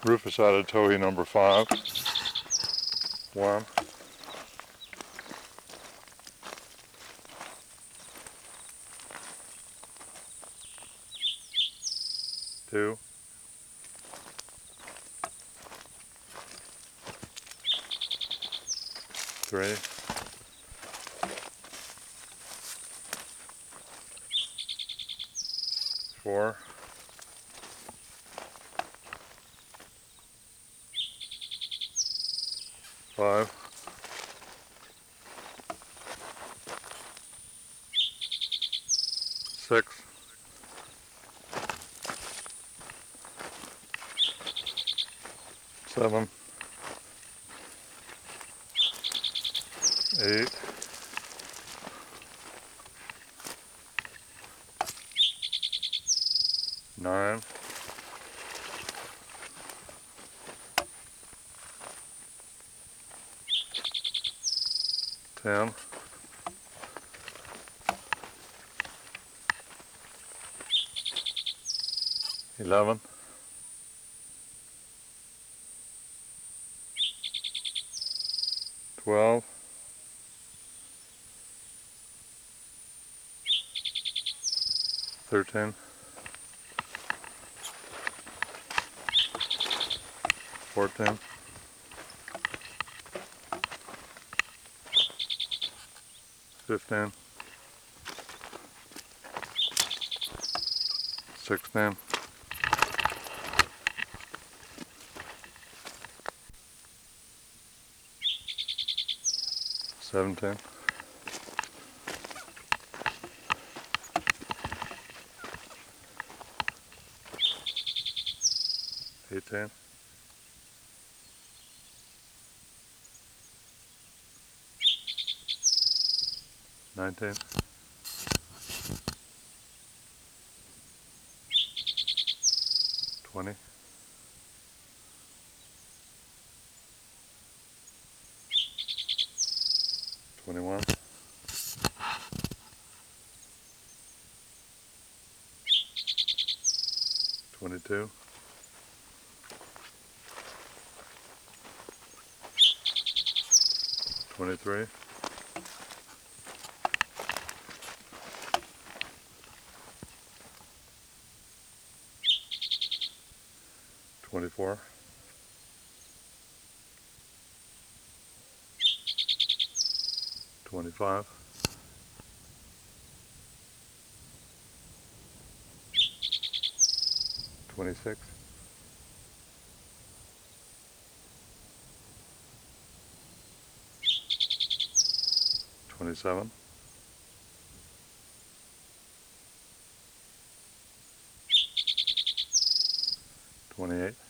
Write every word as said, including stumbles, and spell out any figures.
Rufus out of Towhee number five. One. Two. Three. Four. Five. Six. Seven. Eight. Nine. Ten. Eleven. Twelve. Thirteen. Fourteen. Fifteen. Sixteen. Seventeen. Eighteen. Nineteen. Twenty. Twenty-one. Twenty-two. Twenty-three. Twenty-four. Twenty-five. Twenty-six. Twenty-seven. Twenty-eight.